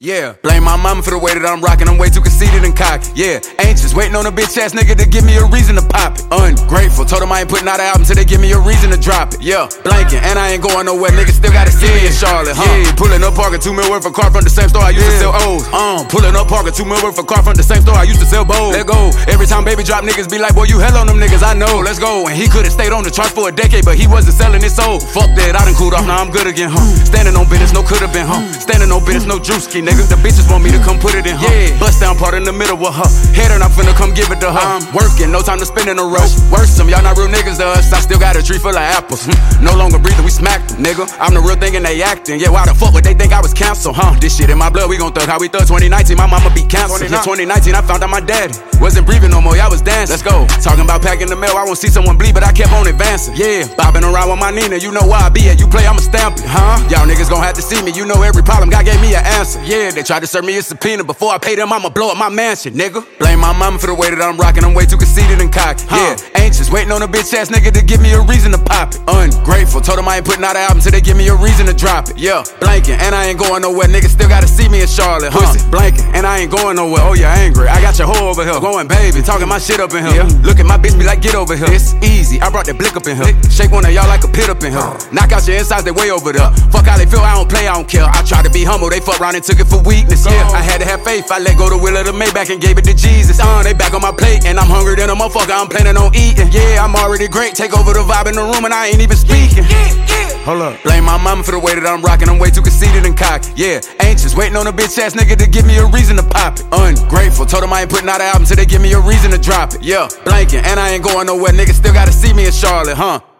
Yeah, blame my mama for the way that I'm rockin'. I'm way too conceited and cocky. Yeah, anxious, waiting on a bitch ass nigga to give me a reason to pop it. Ungrateful, told them I ain't putting out an album till they give me a reason to drop it. Yeah, blanking, and I ain't going nowhere. Niggas still gotta see me in Charlotte, huh? Yeah, pulling up parking 2 mil worth of car from the same store I used to sell O's. Pulling up parking 2 mil worth of car from the same store I used to sell Bowls. Let go. Every time baby drop, niggas be like, boy, you hell on them niggas. I know. Let's go. And he could've stayed on the charts for a decade, but he wasn't selling his soul. Fuck that, I done cooled off. Now I'm good again, huh? Standing on business, no could've been, huh? Standing on business, no juicy, nigga. The bitches want me to come put it in her. Yeah. Bust down part in the middle with her. Head and I'm finna come give it to her. I'm working, no time to spend in a rush. Worse, some y'all not real niggas to us. I still got a tree full of apples. No longer breathing, we smacked them, nigga. I'm the real thing and they acting. Yeah, why the fuck would they think I was canceled, huh? This shit in my blood, we gon' thug how we thug. 2019, my mama be canceled. Yeah, 2019, I found out my daddy wasn't breathing no more, y'all was dancing. Let's go. Talking about packing the mail, I won't see someone bleed, but I kept on advancing. Yeah, bobbing around with my Nina, you know where I be at. You play, I'ma stamp it, huh? Y'all niggas gon' have to see me, you know every problem, God gave me an answer. Yeah, they tried to serve me a subpoena. Before I pay them, I'ma blow up my mansion, nigga. Blame my mama for the way that I'm rockin'. I'm way too conceited and cocky. Yeah, anxious, waiting on a bitch ass nigga to give me a reason to pop it. Ungrateful, told them I ain't putting out an album till they give me a reason to drop it. Yeah, blanking, and I ain't going nowhere. Niggas still gotta see me in Charlotte, huh? Pussy, blanking, and I ain't going nowhere. Oh, you're angry. I got your hoe over here. Going baby, talking my shit up in here. Yeah. Look at my bitch, be like, get over here. It's easy, I brought that blick up in here. Shake one of y'all like a pit up in here. Knock out your insides, they way over there. Fuck how they feel, I don't play, I don't care. I try to be humble, they fuck around and took it for weakness. Yeah, I had to have faith, I let go the wheel of the Maybach and gave it to Jesus. They back on my plate, and I'm hungry than a motherfucker, I'm planning on eating. Yeah, I'm already great, take over the vibe in the room and I ain't even speaking. Hold up. Blame my mama for the way that I'm rockin'. I'm way too conceited and cocky. Yeah, anxious, waiting on a bitch ass nigga to give me a reason to pop it. Ungrateful, told them I ain't putting out an album till they give me a reason to drop it. Yeah, blanking, and I ain't going nowhere. Niggas still gotta see me in Charlotte, huh?